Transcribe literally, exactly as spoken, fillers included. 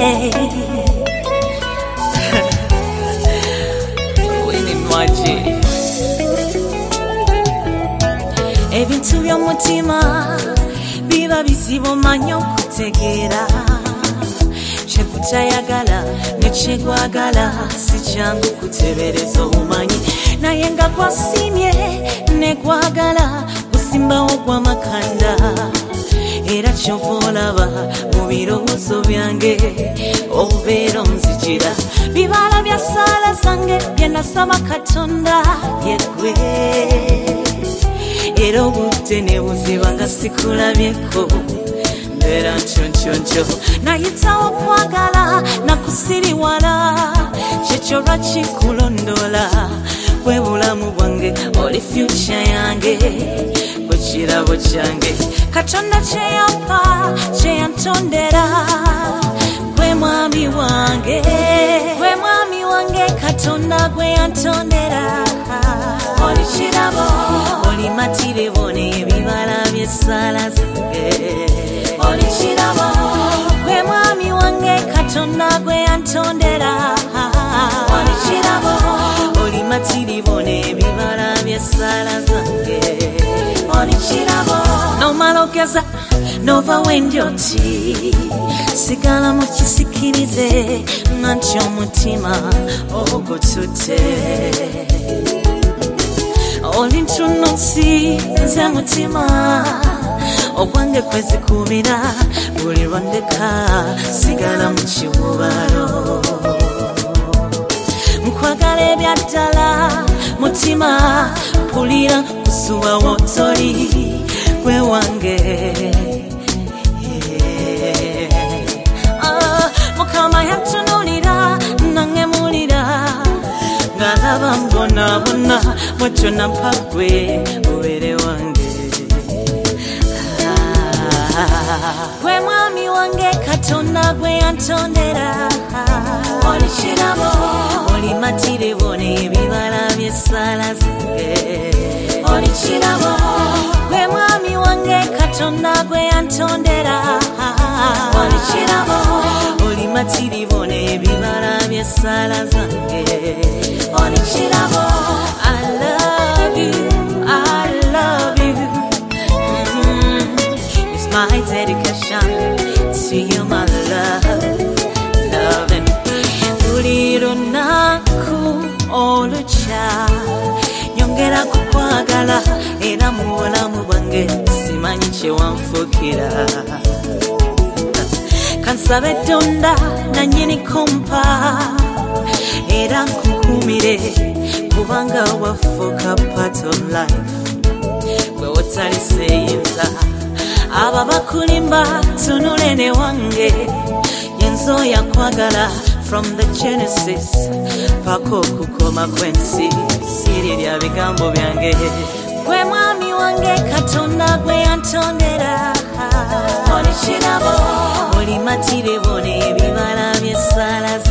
Winning magic. Ebintu by'omutima biba bizibu manyo kutegeera kyekutayagala nekyegwagala si kyangu kutebereza obumanyi naye nga gwasimye negwagala gusimbawo gw'amakanda era kyova olaba mu birowoozo byange obeera onzijira bibala bya ssaala zange bye nasaba Katonda byegwe era obudde ne buziba nga sikulabyeko mbeera nkyonkyoncho nayitawo kwagala nakusiriwala kyekyo lwaki kulondola bwe bulamu bwange oli future yange bwe kirabo kyange Katonda kyeyampa kyeyantondera gwe mwami wange gwe mwami wange Katonda gwe yantondera oli kirabo oli matirebo n'ebibala by'essaala zange oli kirabo gwe mwami wange Katonda gwe yantondera oli kirabo oli matirebo n'ebibala by'essaala zange oli kirabo nomalogeza nova wendyoti sigala mu kisikirize nga nti omutima ogutute oli ntunusi nze mutima ogwange kwezikubira buli lwandeka sigala mu kiwubalo nkwagala ebyaddala mutima pulira kusuba wotoli gwe wange Mukama yantunulira nangemulira ngalaba mbonabona bwetyo nampa gwe obere wange gwe mwami wange Katonda gwe yantondera oli kirabo oli matirebo n'ebibala by'essaala zange oli kirabo gwe mwami wange Katonda gwe yantondera oli kirabo oli matirebo n'ebibala by'essaala zange oli kirabo I love you I love you mm-hmm. It's my dedication to you my love loving buli lunaku olukya nyongera kukwagala era mu bulamu bwange simanyi kyewanfukira kansabe Tonda nanyini kumpa era nkukumire kubanga wafuuka part of life gwe wotali seeyinza aba bakulimba tunule ne wange yenzo yakwagala from the Genesis pako kukoma kwensi siri lya bigambo byange gwe mwami wange Katonda gwe yantondera oli kirabo oli matirebo n'ebibala by'essaala